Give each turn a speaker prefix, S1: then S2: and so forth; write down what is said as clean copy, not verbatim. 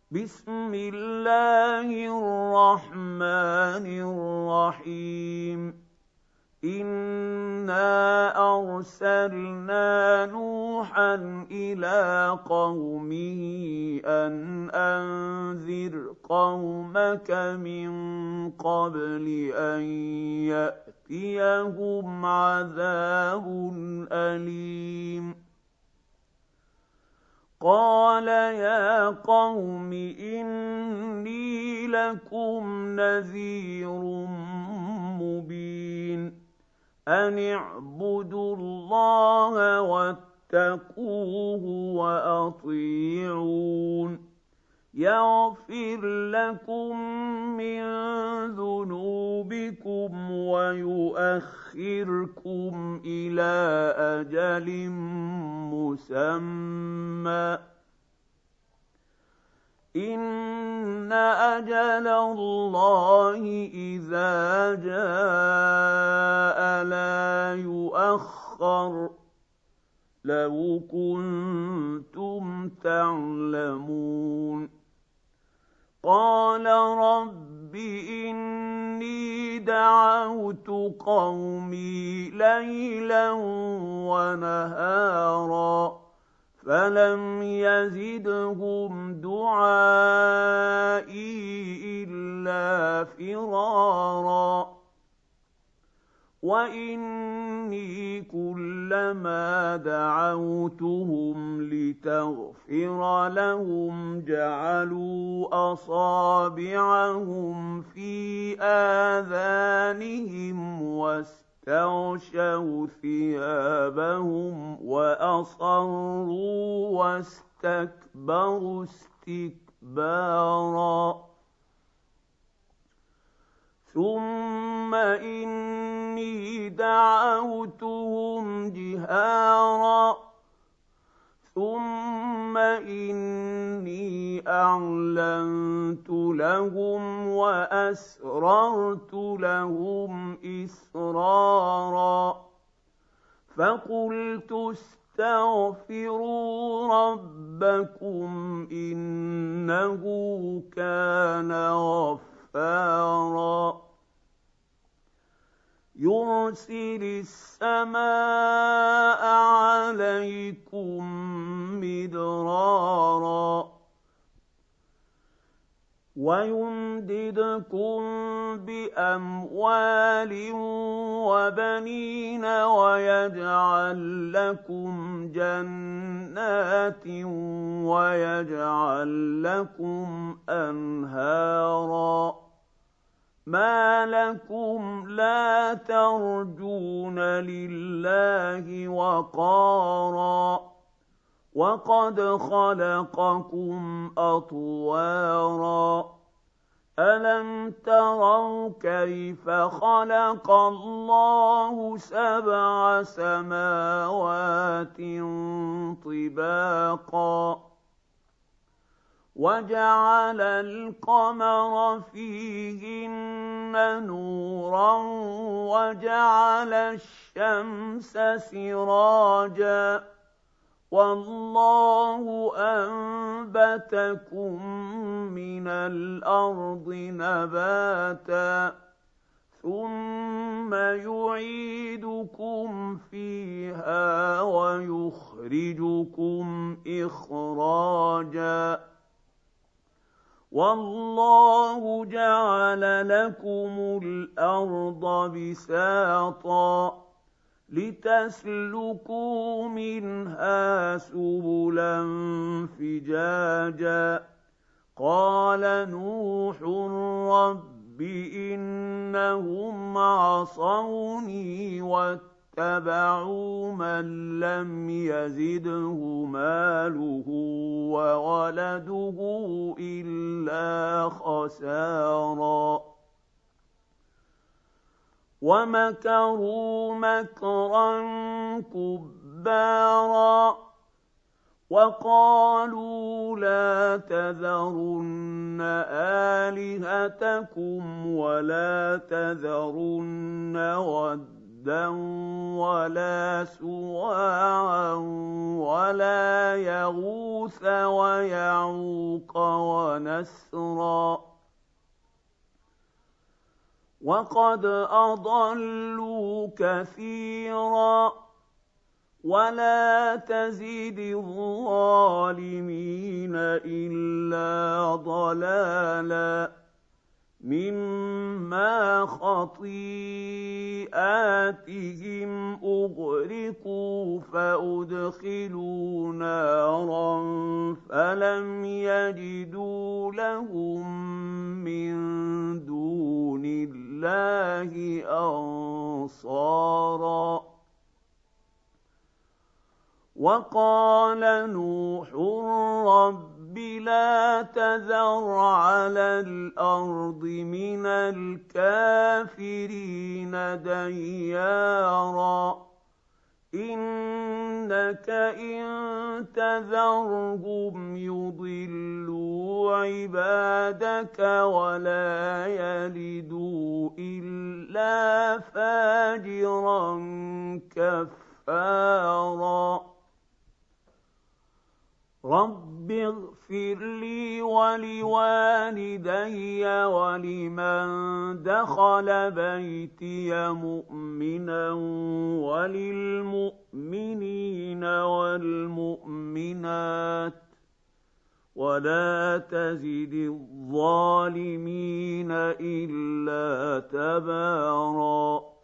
S1: بسم الله الرحمن الرحيم إنا أرسلنا نوحا إلى قومه أن أنذر قومك من قبل أن يأتيهم عذاب أليم. قال يا قوم إني لكم نذير مبين أن اعبدوا الله واتقوه وأطيعون يغفر لكم من ذنوبكم ويؤخركم إلى أجل مسمى إن أجل الله إذا جاء لا يؤخر لو كنتم تعلمون. قال رب إني دعوت قومي ليلا ونهارا فلم يزدهم دعائي إلا فرارا وإني كلما دعوتهم لتغفر لهم جعلوا أصابعهم في آذانهم واستغشوا ثيابهم وأصروا واستكبروا استكبارا ثم إني دعوتهم جهارا ثم إني أعلنت لهم وأسررت لهم إسرارا فقلت استغفروا ربكم إنه كان غفارا يرسل السماء عليكم مدرارا ويمددكم بأموال وبنين ويجعل لكم جنات ويجعل لكم أنهارا ما لكم لا ترجون لله وقارا وقد خلقكم أطوارا ألم تروا كيف خلق الله 7 سماوات طباقا وجعل القمر فيهن نورا وجعل الشمس سراجا والله أنبتكم من الأرض نباتا ثم يعيدكم فيها ويخرجكم إخراجا والله جعل لكم الأرض بساطا لتسلكوا منها سبلا فجاجا قال نوح رب إنهم عصوني واتبعوا من لم يزده ماله وولده إلا خسارا ومكروا مكرا كبارا وقالوا لا تذرن آلهتكم ولا تذرن ودا ودا ولا سواعا ولا يغوث ويعوق ونسرا وقد أضلوا كثيرا ولا تزد الظالمين إلا ضلالا مما خطيئاتهم أغرقوا فأدخلوا نارا فلم يجدوا لهم من دون الله أنصارا وقال نوح رب لا تذر على الأرض من الكافرين ديارا إنك إن تذرهم يضلوا عبادك ولا يلدوا إلا فاجرا كفارا رب اغفر لي ولوالدي ولمن دخل بيتي مؤمنا وللمؤمنين والمؤمنات ولا تزد الظالمين إلا تباراً